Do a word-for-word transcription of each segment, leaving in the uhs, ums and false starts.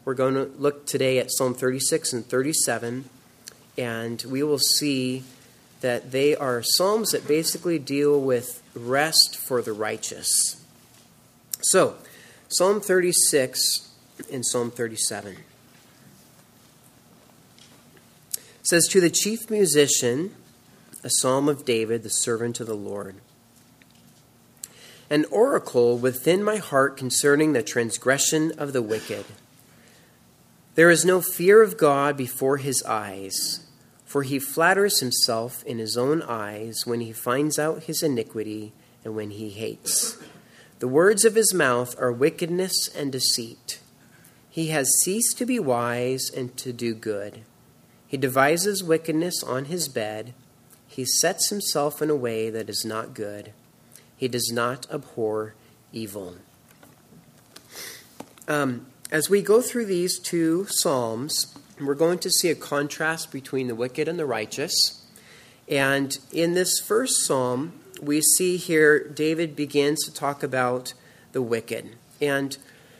We're going to look today at Psalm thirty-six and thirty-seven, and we will see that they are psalms that basically deal with rest for the righteous. So, Psalm thirty-six and Psalm thirty-seven. It says, "To the chief musician, a psalm of David, the servant of the Lord. An oracle within my heart concerning the transgression of the wicked. There is no fear of God before his eyes, for he flatters himself in his own eyes when he finds out his iniquity and when he hates. The words of his mouth are wickedness and deceit. He has ceased to be wise and to do good. He devises wickedness on his bed. He sets himself in a way that is not good. He does not abhor evil." Um, as we go through these two psalms, we're going to see a contrast between the wicked and the righteous. And in this first psalm, we see here David begins to talk about the wicked. And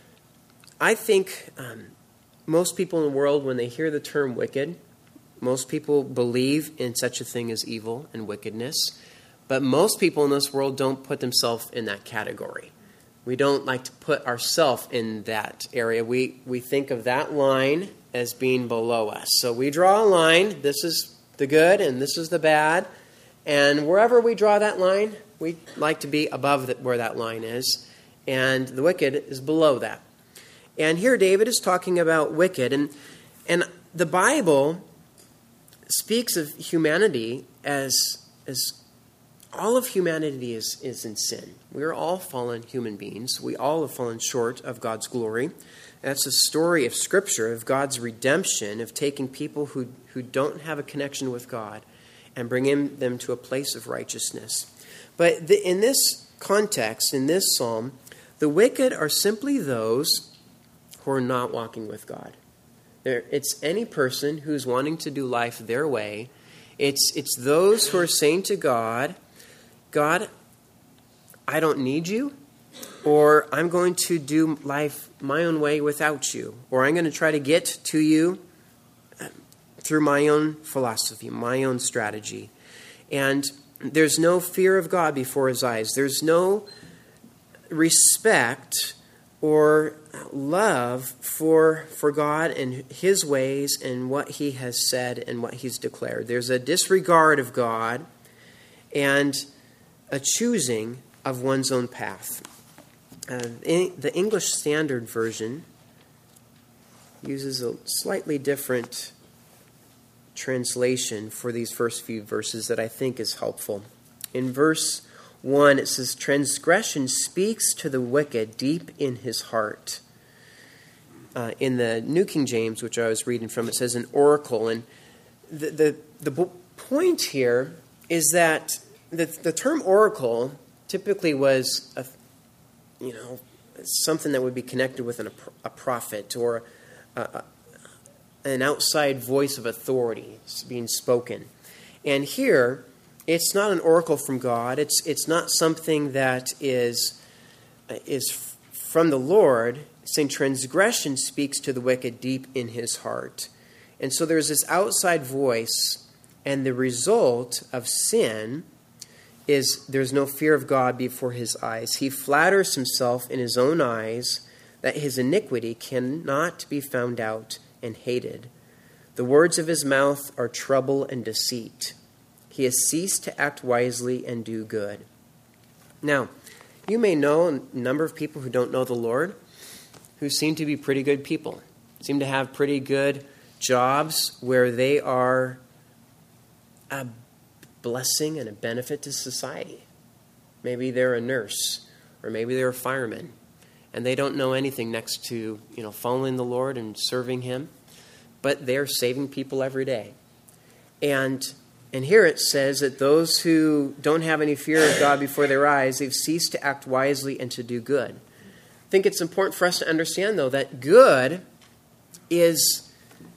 I think um, most people in the world, when they hear the term wicked, most people believe in such a thing as evil and wickedness. But most people in this world don't put themselves in that category. We don't like to put ourselves in that area. We we think of that line as being below us. So we draw a line. This is the good and this is the bad. And wherever we draw that line, we like to be above the, where that line is. And the wicked is below that. And here David is talking about wicked. And, and the Bible speaks of humanity as as all of humanity is, is in sin. We are all fallen human beings. We all have fallen short of God's glory. That's the story of Scripture, of God's redemption, of taking people who, who don't have a connection with God and bringing them to a place of righteousness. But the, in this context, in this psalm, the wicked are simply those who are not walking with God. They're, it's any person who's wanting to do life their way. It's, it's those who are saying to God, God, I don't need you, or I'm going to do life my own way without you, or I'm going to try to get to you through my own philosophy, my own strategy. And there's no fear of God before his eyes. There's no respect or love for, for God and his ways and what he has said and what he's declared. There's a disregard of God and a choosing of one's own path. Uh, in, the English Standard Version uses a slightly different translation for these first few verses that I think is helpful. In verse one, it says, "Transgression speaks to the wicked deep in his heart." Uh, in the New King James, which I was reading from, it says an oracle. And the the, the point here is that The, the term oracle typically was, a, you know, something that would be connected with an, a prophet or a, a, an outside voice of authority being spoken. And here, it's not an oracle from God. It's it's not something that is is from the Lord. Saying transgression speaks to the wicked deep in his heart. And so there's this outside voice, and the result of sin is there's no fear of God before his eyes. He flatters himself in his own eyes that his iniquity cannot be found out and hated. The words of his mouth are trouble and deceit. He has ceased to act wisely and do good. Now, you may know a number of people who don't know the Lord who seem to be pretty good people, seem to have pretty good jobs where they are a blessing and a benefit to society. Maybe they're a nurse, or maybe they're a fireman, and they don't know anything next to, you know, following the Lord and serving him, but they're saving people every day. And and here it says that those who don't have any fear of God before their eyes, they've ceased to act wisely and to do good. I think it's important for us to understand, though, that good is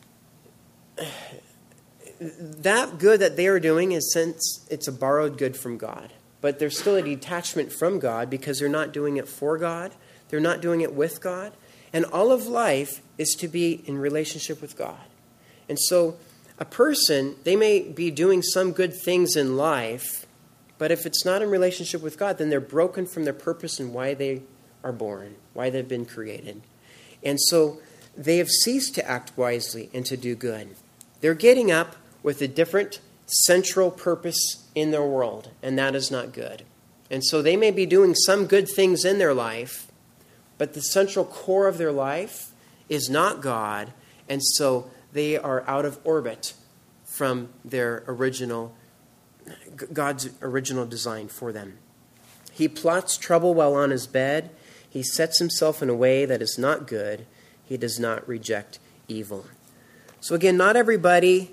that good that they are doing is since it's a borrowed good from God. But there's still a detachment from God because they're not doing it for God. They're not doing it with God. And all of life is to be in relationship with God. And so a person, they may be doing some good things in life, but if it's not in relationship with God, then they're broken from their purpose and why they are born, why they've been created. And so they have ceased to act wisely and to do good. They're getting up with a different central purpose in their world, and that is not good. And so they may be doing some good things in their life, but the central core of their life is not God, and so they are out of orbit from their original, God's original design for them. He plots trouble while on his bed. He sets himself in a way that is not good. He does not reject evil. So again, not everybody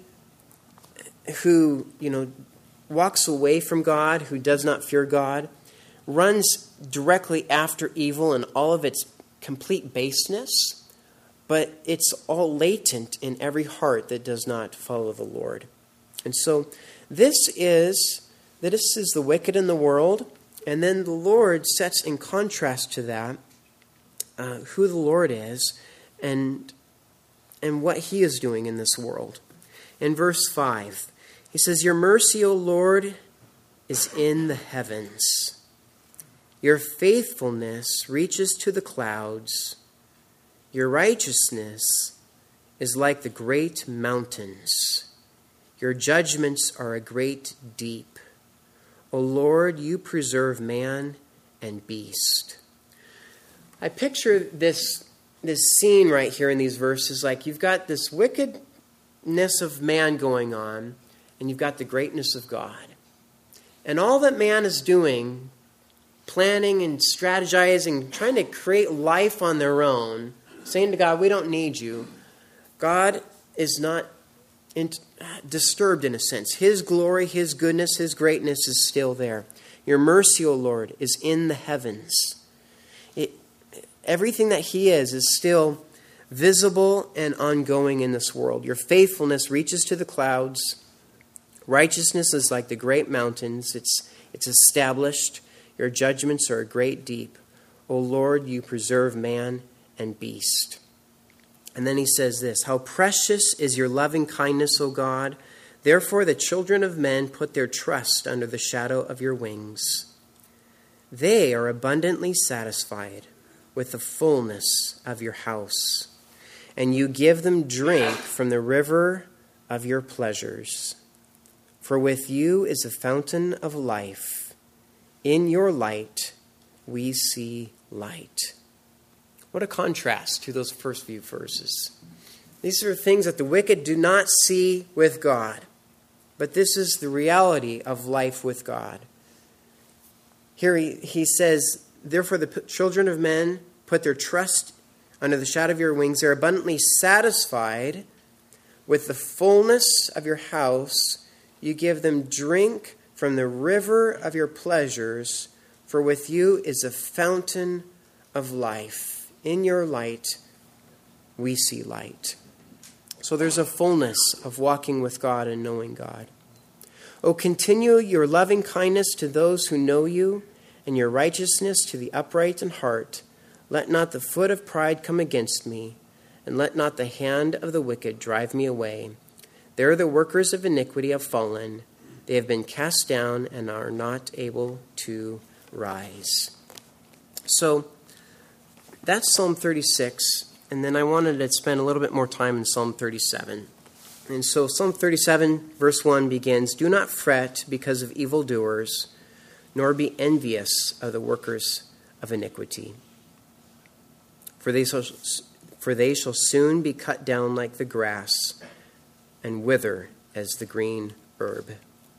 who, you know, walks away from God, who does not fear God, runs directly after evil in all of its complete baseness, but it's all latent in every heart that does not follow the Lord. And so this is, this is the wicked in the world, and then the Lord sets in contrast to that uh, who the Lord is and, and what he is doing in this world. In verse five, he says, "Your mercy, O Lord, is in the heavens. Your faithfulness reaches to the clouds. Your righteousness is like the great mountains. Your judgments are a great deep. O Lord, you preserve man and beast." I picture this, this scene right here in these verses like you've got this wickedness of man going on, and you've got the greatness of God. And all that man is doing, planning and strategizing, trying to create life on their own, saying to God, we don't need you. God is not in, disturbed in a sense. His glory, his goodness, his greatness is still there. Your mercy, O Lord, is in the heavens. It, everything that he is is still visible and ongoing in this world. Your faithfulness reaches to the clouds. Righteousness is like the great mountains. It's, it's established. Your judgments are a great deep. O Lord, you preserve man and beast. And then he says this, "How precious is your loving kindness, O God. Therefore the children of men put their trust under the shadow of your wings. They are abundantly satisfied with the fullness of your house, and you give them drink from the river of your pleasures. For with you is a fountain of life. In your light we see light." What a contrast to those first few verses. These are things that the wicked do not see with God. But this is the reality of life with God. Here he, he says, "Therefore the children of men put their trust under the shadow of your wings. They're abundantly satisfied with the fullness of your house. You give them drink from the river of your pleasures. For with you is a fountain of life. In your light, we see light." So there's a fullness of walking with God and knowing God. "O continue your loving kindness to those who know you, and your righteousness to the upright in heart. Let not the foot of pride come against me, and let not the hand of the wicked drive me away. There the workers of iniquity have fallen. They have been cast down and are not able to rise." So that's Psalm thirty-six, and then I wanted to spend a little bit more time in Psalm thirty-seven. And so Psalm thirty-seven, verse one begins, "Do not fret because of evildoers, nor be envious of the workers of iniquity. For they shall, for they shall soon be cut down like the grass, and wither as the green herb."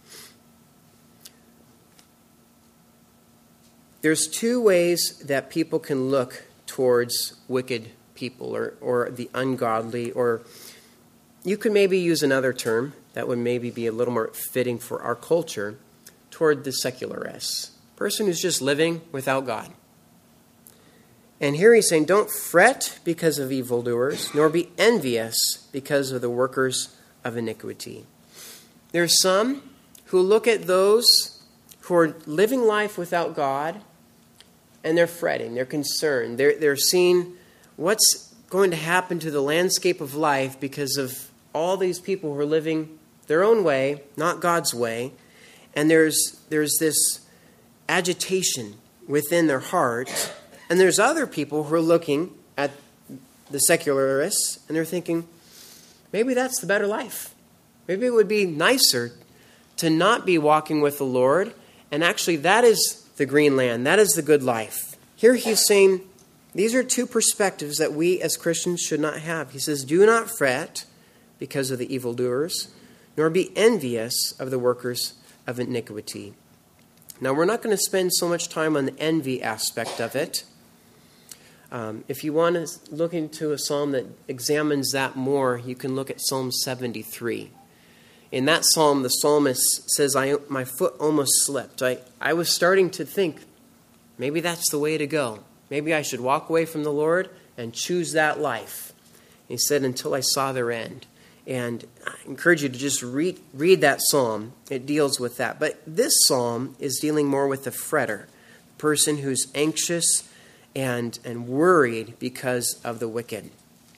There's two ways that people can look towards wicked people or, or the ungodly, or you could maybe use another term that would maybe be a little more fitting for our culture, toward the secularists, person who's just living without God. And here he's saying, don't fret because of evildoers, nor be envious because of the workers of iniquity. There's some who look at those who are living life without God, and they're fretting, they're concerned. They're, they're seeing what's going to happen to the landscape of life because of all these people who are living their own way, not God's way. And there's there's this agitation within their heart. And there's other people who are looking at the secularists and they're thinking, maybe that's the better life. Maybe it would be nicer to not be walking with the Lord. And actually, that is the green land. That is the good life. Here he's saying, these are two perspectives that we as Christians should not have. He says, do not fret because of the evildoers, nor be envious of the workers of iniquity. Now, we're not going to spend so much time on the envy aspect of it. Um, if you want to look into a psalm that examines that more, you can look at Psalm seventy-three. In that psalm, the psalmist says, I, my foot almost slipped. I, I was starting to think, maybe that's the way to go. Maybe I should walk away from the Lord and choose that life. He said, until I saw their end. And I encourage you to just read, read that psalm. It deals with that. But this psalm is dealing more with the fretter, the person who's anxious and, and worried because of the wicked.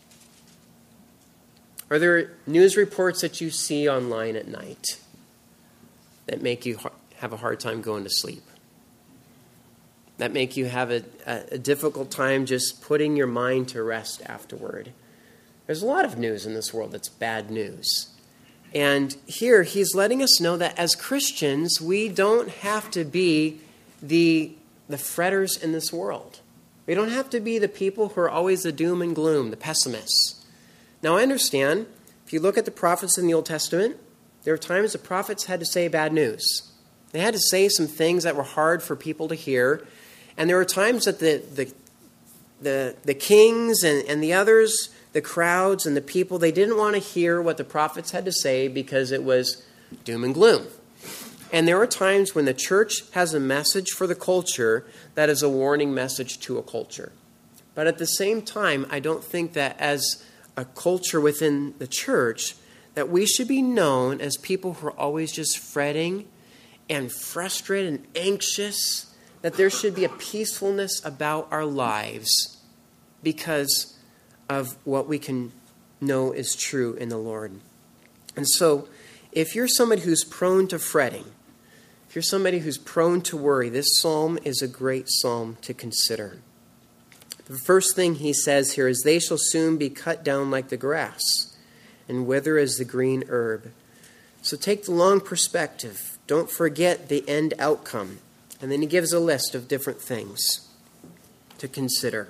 Are there news reports that you see online at night that make you have a hard time going to sleep? That make you have a, a difficult time just putting your mind to rest afterward? There's a lot of news in this world that's bad news. And here he's letting us know that as Christians, we don't have to be the, the fretters in this world. We don't have to be the people who are always the doom and gloom, the pessimists. Now, I understand, if you look at the prophets in the Old Testament, there were times the prophets had to say bad news. They had to say some things that were hard for people to hear. And there were times that the the the, the kings and, and the others, the crowds and the people, they didn't want to hear what the prophets had to say because it was doom and gloom. And there are times when the church has a message for the culture that is a warning message to a culture. But at the same time, I don't think that as a culture within the church, that we should be known as people who are always just fretting and frustrated and anxious, that there should be a peacefulness about our lives because of what we can know is true in the Lord. And so, if you're somebody who's prone to fretting, if you're somebody who's prone to worry, this psalm is a great psalm to consider. The first thing he says here is, they shall soon be cut down like the grass and wither as the green herb. So take the long perspective. Don't forget the end outcome. And then he gives a list of different things to consider.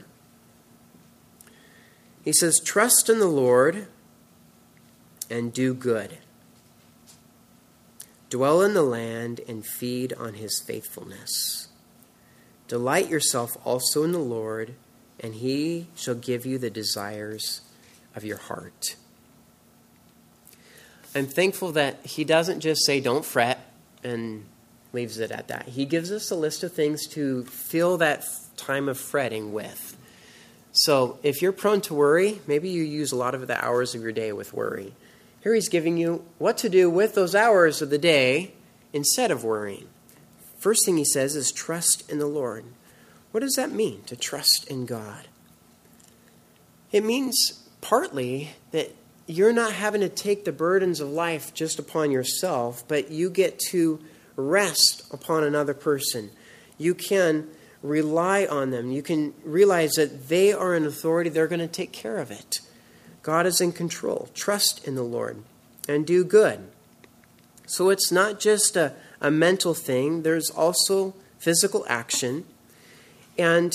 He says, trust in the Lord and do good. Dwell in the land and feed on his faithfulness. Delight yourself also in the Lord, and he shall give you the desires of your heart. I'm thankful that he doesn't just say, don't fret, and leaves it at that. He gives us a list of things to fill that time of fretting with. So if you're prone to worry, maybe you use a lot of the hours of your day with worry. Here he's giving you what to do with those hours of the day instead of worrying. First thing he says is trust in the Lord. What does that mean, to trust in God? It means partly that you're not having to take the burdens of life just upon yourself, but you get to rest upon another person. You can rely on them. You can realize that they are in authority. They're going to take care of it. God is in control. Trust in the Lord and do good. So it's not just a, a mental thing. There's also physical action. And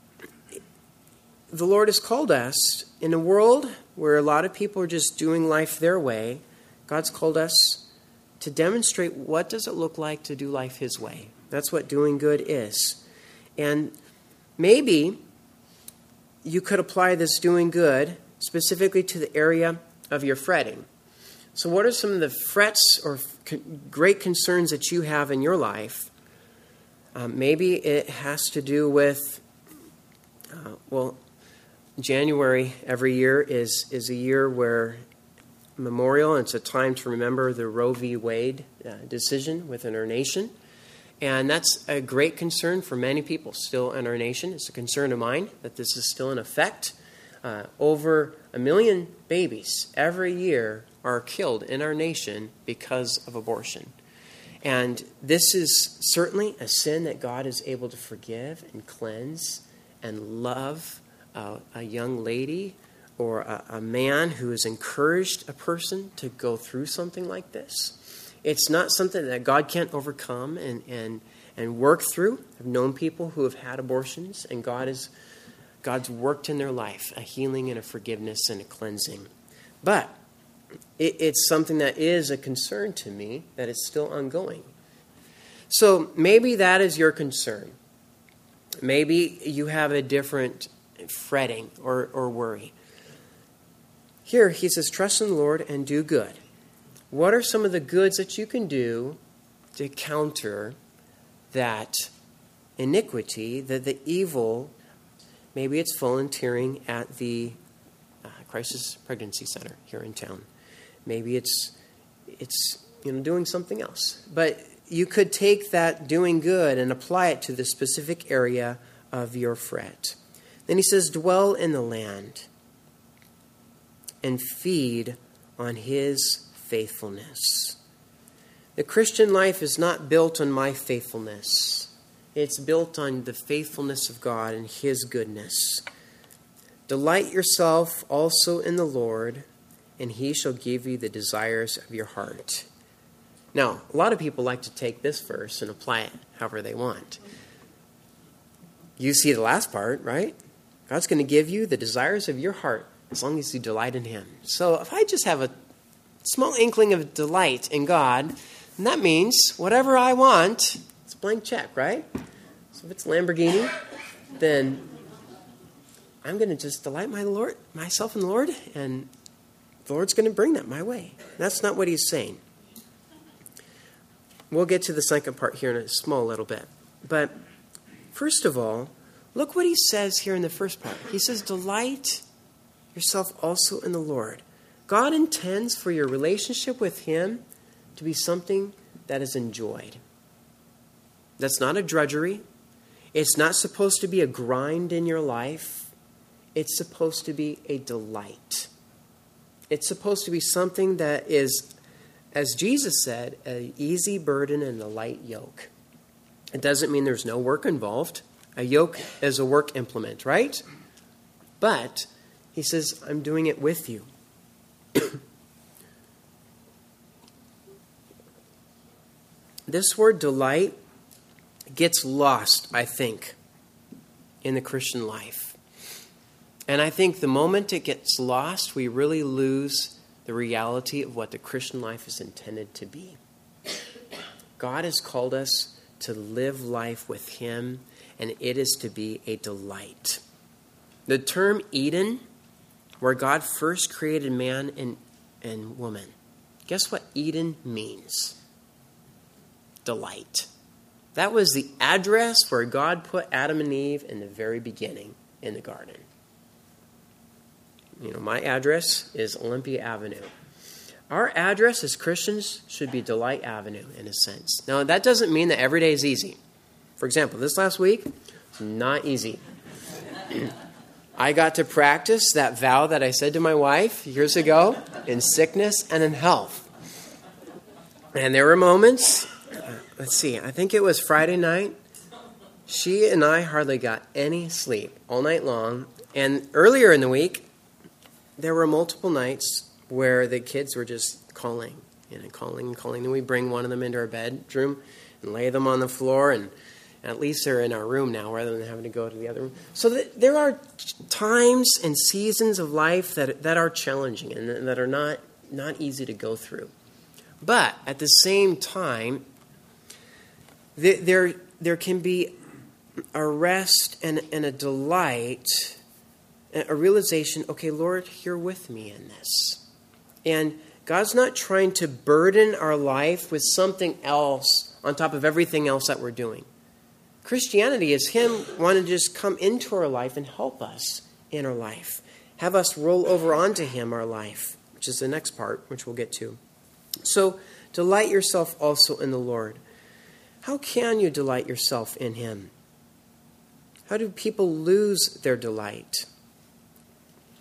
the Lord has called us in a world where a lot of people are just doing life their way. God's called us to demonstrate what does it look like to do life his way. That's what doing good is. And maybe you could apply this doing good specifically to the area of your fretting. So what are some of the frets or great concerns that you have in your life? Um, maybe it has to do with, uh, well, January every year is, is a year where memorial, and it's a time to remember the Roe v. Wade uh, decision within our nation. And that's a great concern for many people still in our nation. It's a concern of mine that this is still in effect. Uh, over a million babies every year are killed in our nation because of abortion. And this is certainly a sin that God is able to forgive and cleanse and love uh, a young lady or a, a man who has encouraged a person to go through something like this. It's not something that God can't overcome and, and, and work through. I've known people who have had abortions, and God is God's worked in their life, a healing and a forgiveness and a cleansing. But it, it's something that is a concern to me, that it's still ongoing. So maybe that is your concern. Maybe you have a different fretting or, or worry. Here he says, trust in the Lord and do good. What are some of the goods that you can do to counter that iniquity, that the evil? Maybe it's volunteering at the uh, Crisis Pregnancy Center here in town. Maybe it's it's you know doing something else. But you could take that doing good and apply it to the specific area of your fret. Then he says, dwell in the land and feed on his faithfulness. The Christian life is not built on my faithfulness. It's built on the faithfulness of God and his goodness. Delight yourself also in the Lord, and he shall give you the desires of your heart. Now, a lot of people like to take this verse and apply it however they want. You see the last part, right? God's going to give you the desires of your heart as long as you delight in him. So if I just have a small inkling of delight in God, and that means whatever I want, it's a blank check, right? So if it's Lamborghini, then I'm going to just delight my Lord, myself in the Lord, and the Lord's going to bring that my way. That's not what he's saying. We'll get to the second part here in a small little bit. But first of all, look what he says here in the first part. He says, delight yourself also in the Lord. God intends for your relationship with him to be something that is enjoyed. That's not a drudgery. It's not supposed to be a grind in your life. It's supposed to be a delight. It's supposed to be something that is, as Jesus said, an easy burden and a light yoke. It doesn't mean there's no work involved. A yoke is a work implement, right? But he says, I'm doing it with you. This word delight gets lost, I think, in the Christian life. And I think the moment it gets lost, we really lose the reality of what the Christian life is intended to be. God has called us to live life with him, and it is to be a delight. The term Eden, where God first created man and, and woman, guess what Eden means? Delight. That was the address where God put Adam and Eve in the very beginning in the garden. You know, my address is Olympia Avenue. Our address as Christians should be Delight Avenue in a sense. Now, that doesn't mean that every day is easy. For example, this last week, not easy. I got to practice that vow that I said to my wife years ago in sickness and in health. And there were moments, uh, let's see, I think it was Friday night. She and I hardly got any sleep all night long. And earlier in the week, there were multiple nights where the kids were just calling, you know, calling and calling. Then we bring one of them into our bedroom and lay them on the floor, and at least they're in our room now rather than having to go to the other room. So th- there are times and seasons of life that that are challenging and that are not, not easy to go through. But at the same time, th- there there can be a rest and, and a delight, a realization, okay, Lord, you're with me in this. And God's not trying to burden our life with something else on top of everything else that we're doing. Christianity is him wanting to just come into our life and help us in our life. Have us roll over onto him, our life, which is the next part, which we'll get to. So, delight yourself also in the Lord. How can you delight yourself in him? How do people lose their delight?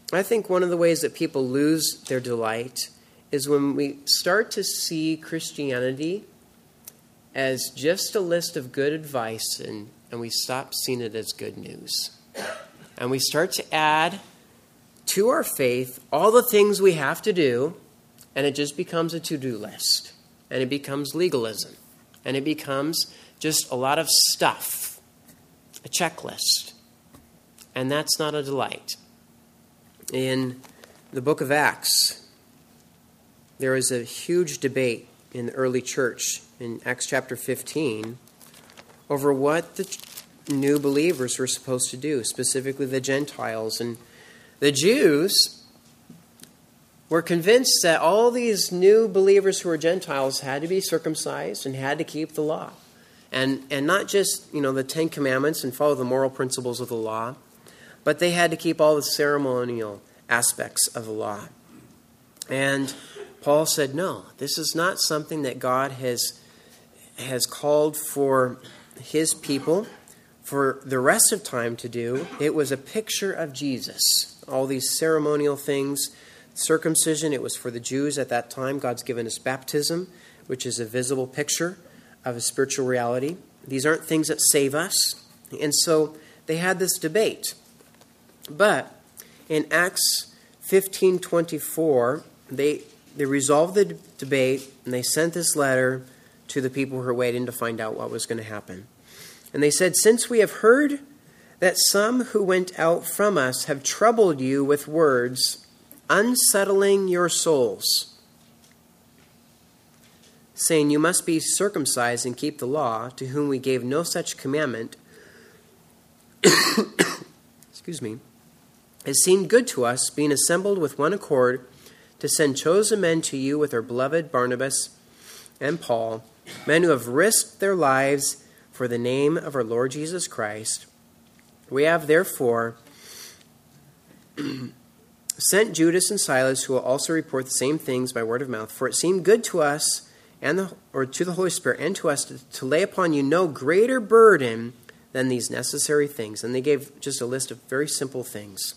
I think one of the ways that people lose their delight is when we start to see Christianity as just a list of good advice, and, and we stop seeing it as good news. And we start to add to our faith all the things we have to do, and it just becomes a to-do list. And it becomes legalism. And it becomes just a lot of stuff, a checklist. And that's not a delight. In the book of Acts, there was a huge debate in the early church in Acts chapter fifteen over what the new believers were supposed to do, specifically the Gentiles. And the Jews were convinced that all these new believers who were Gentiles had to be circumcised and had to keep the law. And and not just, you know, the Ten Commandments and follow the moral principles of the law, but they had to keep all the ceremonial aspects of the law. And Paul said, no, this is not something that God has, has called for his people for the rest of time to do. It was a picture of Jesus. All these ceremonial things, circumcision, it was for the Jews at that time. God's given us baptism, which is a visible picture of a spiritual reality. These aren't things that save us. And so they had this debate. But in Acts fifteen twenty-four, they they resolved the d- debate, and they sent this letter to the people who were waiting to find out what was going to happen. And they said, since we have heard that some who went out from us have troubled you with words, unsettling your souls, saying you must be circumcised and keep the law, to whom we gave no such commandment, excuse me, it seemed good to us, being assembled with one accord, to send chosen men to you with our beloved Barnabas and Paul, men who have risked their lives for the name of our Lord Jesus Christ. We have therefore sent Judas and Silas, who will also report the same things by word of mouth, for it seemed good to us, and the, or to the Holy Spirit, and to us to, to lay upon you no greater burden than these necessary things. And they gave just a list of very simple things.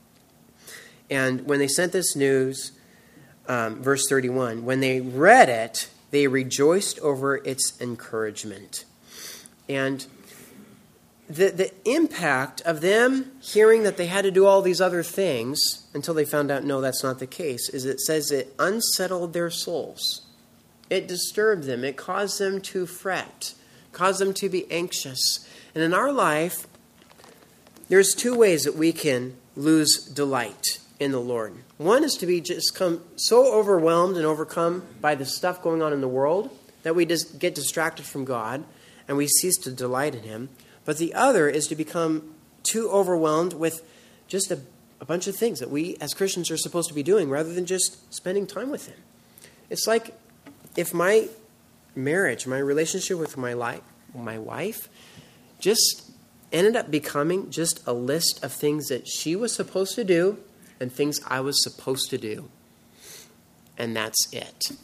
And when they sent this news, um, verse thirty-one, when they read it, they rejoiced over its encouragement. And the the impact of them hearing that they had to do all these other things until they found out, no, that's not the case, is it says it unsettled their souls. It disturbed them. It caused them to fret, caused them to be anxious. And in our life, there's two ways that we can lose delight in the Lord. One is to be just come so overwhelmed and overcome by the stuff going on in the world that we just get distracted from God and we cease to delight in him. But the other is to become too overwhelmed with just a, a bunch of things that we as Christians are supposed to be doing rather than just spending time with him. It's like if my marriage, my relationship with my life, my wife, just ended up becoming just a list of things that she was supposed to do and things I was supposed to do. And that's it.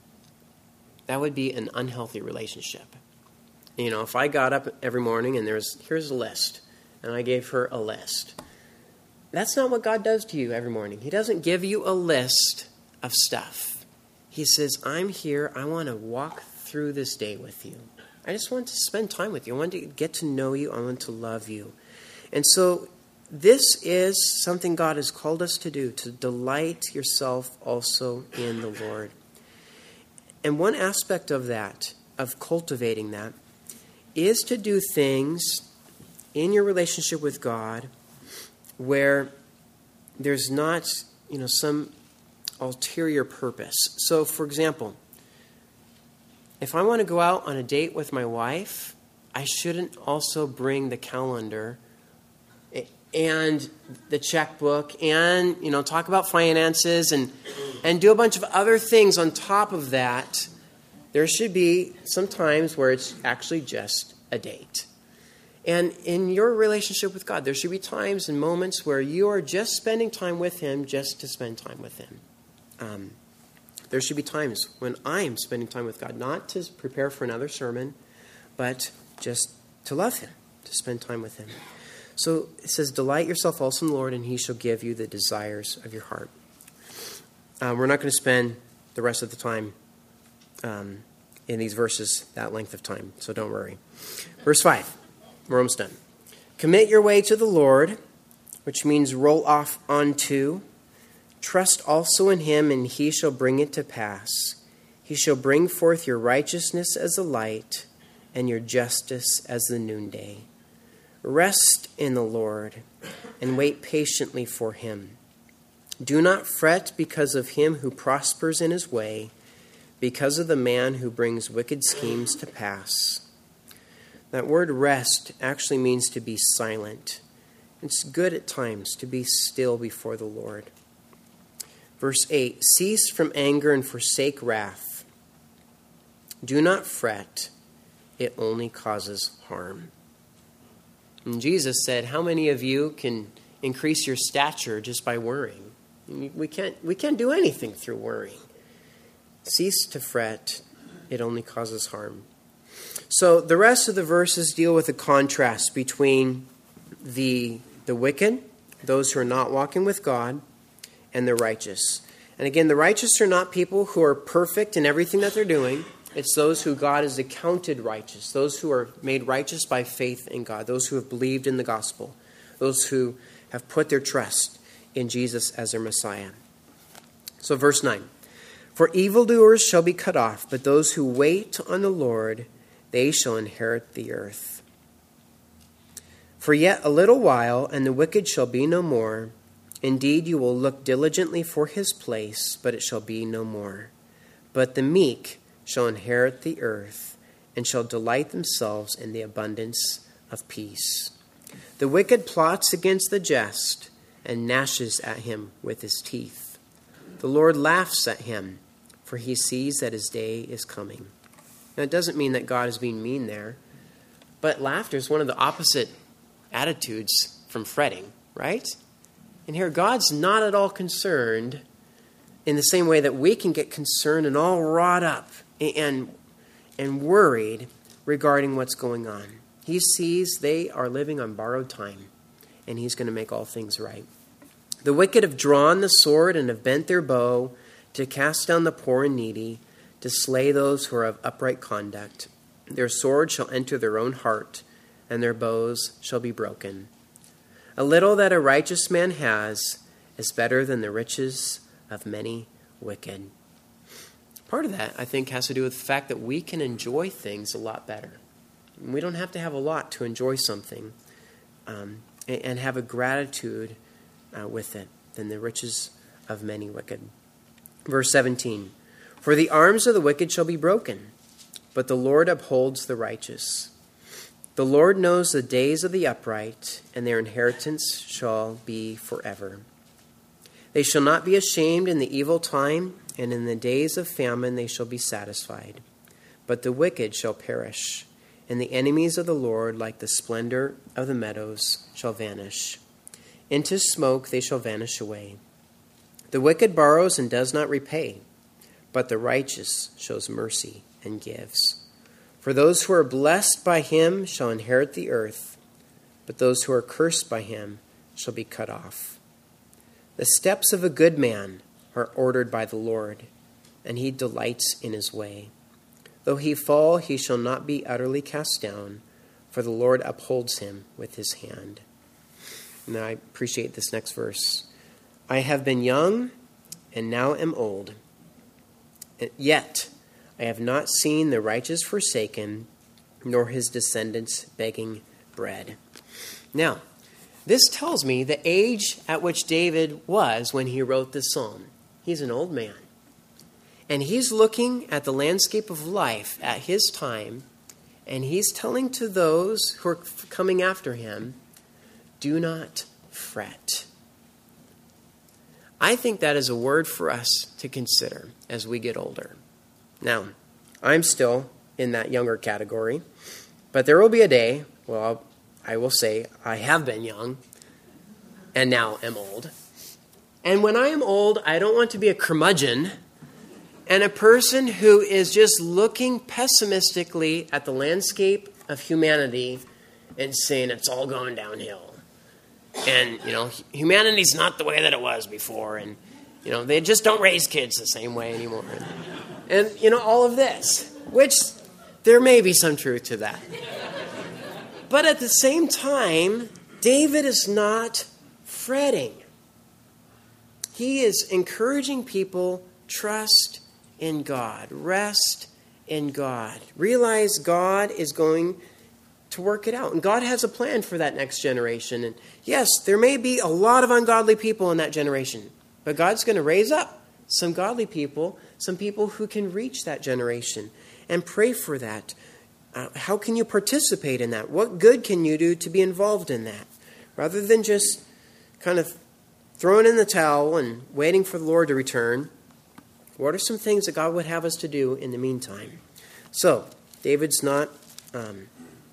That would be an unhealthy relationship. You know, if I got up every morning and there's here's a list, and I gave her a list. That's not what God does to you every morning. He doesn't give you a list of stuff. He says, I'm here. I want to walk through this day with you. I just want to spend time with you. I want to get to know you. I want to love you. And so this is something God has called us to do, to delight yourself also in the Lord. And one aspect of that, of cultivating that, is to do things in your relationship with God where there's not, you know, some ulterior purpose. So, for example, if I want to go out on a date with my wife, I shouldn't also bring the calendar and the checkbook and, you know, talk about finances and and do a bunch of other things on top of that. There should be some times where it's actually just a date. And in your relationship with God, there should be times and moments where you are just spending time with him just to spend time with him. Um, there should be times when I'm spending time with God, not to prepare for another sermon, but just to love him, to spend time with him. So it says, delight yourself also in the Lord, and he shall give you the desires of your heart. Uh, we're not going to spend the rest of the time um, in these verses that length of time, so don't worry. Verse five, we're almost done. Commit your way to the Lord, which means roll off onto. Trust also in him, and he shall bring it to pass. He shall bring forth your righteousness as the light, and your justice as the noonday. Rest in the Lord, and wait patiently for him. Do not fret because of him who prospers in his way, because of the man who brings wicked schemes to pass. That word rest actually means to be silent. It's good at times to be still before the Lord. Verse eight, cease from anger and forsake wrath. Do not fret, it only causes harm. And Jesus said, how many of you can increase your stature just by worrying? We can't, we can't do anything through worrying. Cease to fret, it only causes harm. So the rest of the verses deal with the contrast between the, the wicked, those who are not walking with God, and the righteous. And again, the righteous are not people who are perfect in everything that they're doing. It's those who God has accounted righteous, those who are made righteous by faith in God, those who have believed in the gospel, those who have put their trust in Jesus as their Messiah. So verse nine, for evildoers shall be cut off, but those who wait on the Lord, they shall inherit the earth. For yet a little while, and the wicked shall be no more. Indeed, you will look diligently for his place, but it shall be no more. But the meek shall inherit the earth, and shall delight themselves in the abundance of peace. The wicked plots against the just, and gnashes at him with his teeth. The Lord laughs at him, for he sees that his day is coming. Now, it doesn't mean that God is being mean there, but laughter is one of the opposite attitudes from fretting, right? And here, God's not at all concerned in the same way that we can get concerned and all wrought up and, and worried regarding what's going on. He sees they are living on borrowed time, and he's going to make all things right. The wicked have drawn the sword and have bent their bow to cast down the poor and needy, to slay those who are of upright conduct. Their sword shall enter their own heart, and their bows shall be broken. A little that a righteous man has is better than the riches of many wicked. Part of that, I think, has to do with the fact that we can enjoy things a lot better. We don't have to have a lot to enjoy something um, and, and have a gratitude uh, with it than the riches of many wicked. Verse seventeen, for the arms of the wicked shall be broken, but the Lord upholds the righteous. The Lord knows the days of the upright, and their inheritance shall be forever. They shall not be ashamed in the evil time, and in the days of famine they shall be satisfied. But the wicked shall perish, and the enemies of the Lord, like the splendor of the meadows, shall vanish. Into smoke they shall vanish away. The wicked borrows and does not repay, but the righteous shows mercy and gives. For those who are blessed by him shall inherit the earth, but those who are cursed by him shall be cut off. The steps of a good man are ordered by the Lord, and he delights in his way. Though he fall, he shall not be utterly cast down, for the Lord upholds him with his hand. Now I appreciate this next verse. I have been young, and now am old. Yet I have not seen the righteous forsaken, nor his descendants begging bread. Now, this tells me the age at which David was when he wrote this psalm. He's an old man. And he's looking at the landscape of life at his time, and he's telling to those who are coming after him, do not fret. I think that is a word for us to consider as we get older. Now, I'm still in that younger category, but there will be a day, well, I will say I have been young and now am old. And when I am old, I don't want to be a curmudgeon and a person who is just looking pessimistically at the landscape of humanity and saying it's all going downhill. And, you know, humanity's not the way that it was before. And, you know, they just don't raise kids the same way anymore. And, and you know, all of this, which there may be some truth to that. But at the same time, David is not fretting. He is encouraging people, trust in God, rest in God. Realize God is going to work it out. And God has a plan for that next generation. And yes, there may be a lot of ungodly people in that generation, but God's going to raise up some godly people, some people who can reach that generation, and pray for that. Uh, how can you participate in that? What good can you do to be involved in that? Rather than just kind of throwing in the towel and waiting for the Lord to return, what are some things that God would have us to do in the meantime? So, David's not, um,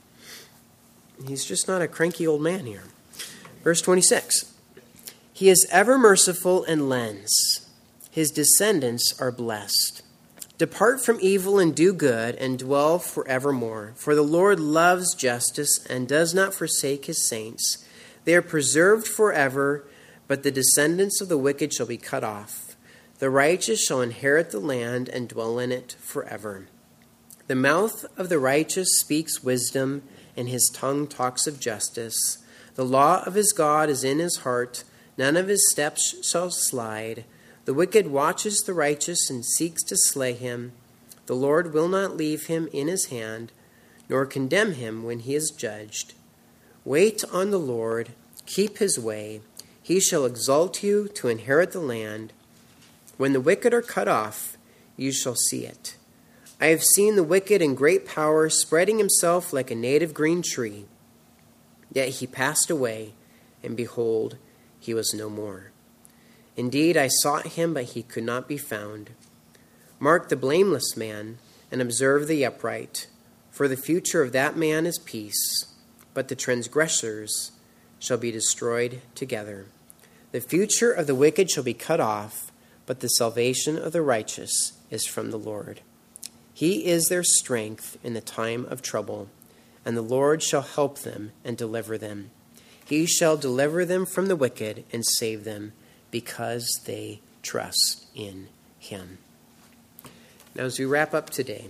he's just not a cranky old man here. Verse twenty-six, he is ever merciful and lends. His descendants are blessed. Depart from evil and do good and dwell forevermore. For the Lord loves justice and does not forsake his saints. They are preserved forever, but the descendants of the wicked shall be cut off. The righteous shall inherit the land and dwell in it forever. The mouth of the righteous speaks wisdom, and his tongue talks of justice. The law of his God is in his heart. None of his steps shall slide. The wicked watches the righteous and seeks to slay him. The Lord will not leave him in his hand, nor condemn him when he is judged. Wait on the Lord, keep his way. He shall exalt you to inherit the land. When the wicked are cut off, you shall see it. I have seen the wicked in great power, spreading himself like a native green tree. Yet he passed away, and behold, he was no more. Indeed, I sought him, but he could not be found. Mark the blameless man, and observe the upright, for the future of that man is peace, but the transgressors shall be destroyed together. The future of the wicked shall be cut off, but the salvation of the righteous is from the Lord. He is their strength in the time of trouble, and the Lord shall help them and deliver them. He shall deliver them from the wicked and save them, because they trust in him. Now, as we wrap up today,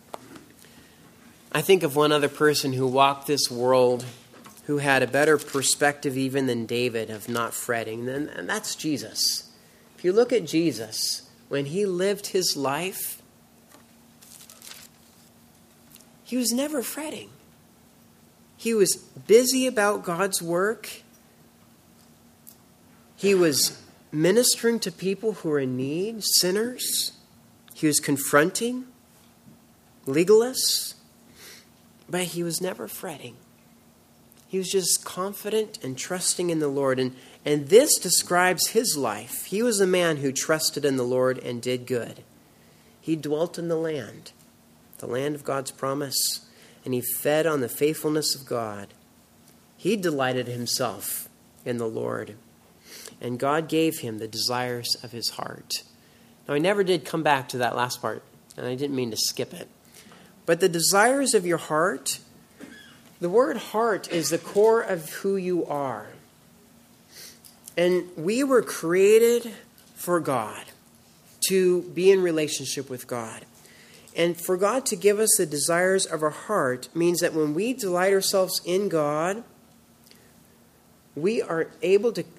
I think of one other person who walked this world who had a better perspective even than David of not fretting, and that's Jesus. If you look at Jesus, when he lived his life, he was never fretting. He was busy about God's work. He was ministering to people who were in need, sinners. He was confronting legalists, but he was never fretting. He was just confident and trusting in the Lord. And, and this describes his life. He was a man who trusted in the Lord and did good. He dwelt in the land, the land of God's promise, and he fed on the faithfulness of God. He delighted himself in the Lord, and God gave him the desires of his heart. Now, I never did come back to that last part, and I didn't mean to skip it. But the desires of your heart, the word heart is the core of who you are. And we were created for God, to be in relationship with God. And for God to give us the desires of our heart means that when we delight ourselves in God, we are able to,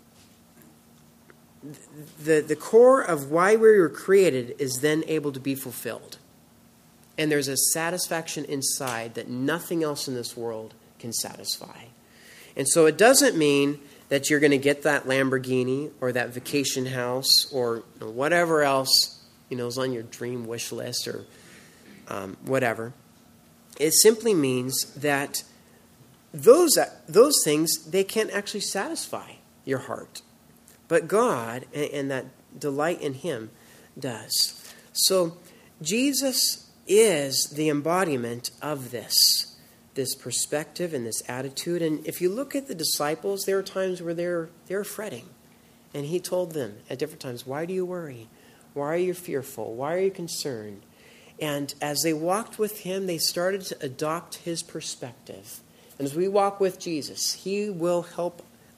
the, the core of why we were created is then able to be fulfilled. And there's a satisfaction inside that nothing else in this world can satisfy. And so it doesn't mean that you're going to get that Lamborghini or that vacation house or whatever else, you know, is on your dream wish list or um, whatever. It simply means that those those things, they can't actually satisfy your heart. But God and, and that delight in Him does. So Jesus is the embodiment of this, this perspective and this attitude. And if you look at the disciples, there are times where they're they're fretting. And He told them at different times, why do you worry? Why are you fearful? Why are you concerned? And as they walked with Him, they started to adopt His perspective. And as we walk with Jesus, He will help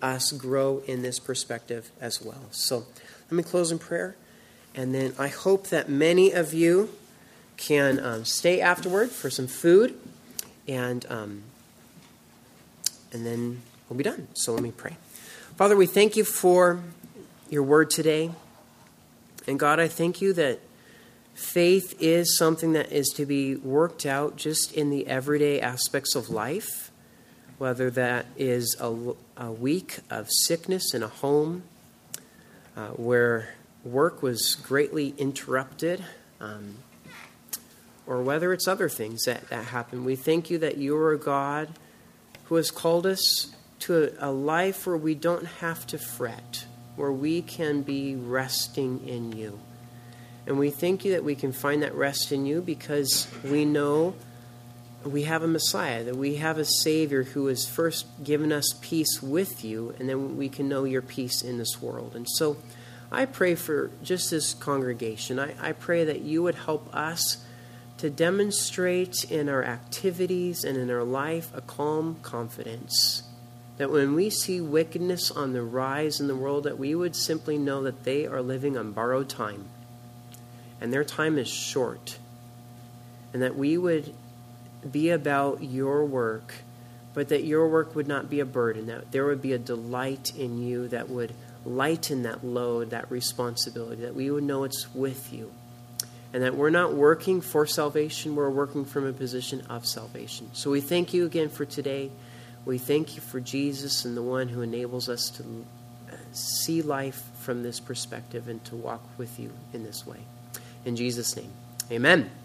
us grow in this perspective as well. So let me close in prayer. And then I hope that many of you can um, stay afterward for some food. And, um, and then we'll be done. So let me pray. Father, we thank you for your word today. And God, I thank you that faith is something that is to be worked out just in the everyday aspects of life, whether that is a, a week of sickness in a home uh, where work was greatly interrupted, um, or whether it's other things that, that happen. We thank you that you are a God who has called us to a, a life where we don't have to fret, where we can be resting in you. And we thank you that we can find that rest in you because we know we have a Messiah, that we have a Savior who has first given us peace with you, and then we can know your peace in this world. And so I pray for just this congregation. I, I pray that you would help us to demonstrate in our activities and in our life a calm confidence. That when we see wickedness on the rise in the world, that we would simply know that they are living on borrowed time. And their time is short. And that we would be about your work, but that your work would not be a burden. That there would be a delight in you that would lighten that load, that responsibility. That we would know it's with you. And that we're not working for salvation, we're working from a position of salvation. So we thank you again for today. We thank you for Jesus and the one who enables us to see life from this perspective and to walk with you in this way. In Jesus' name, amen.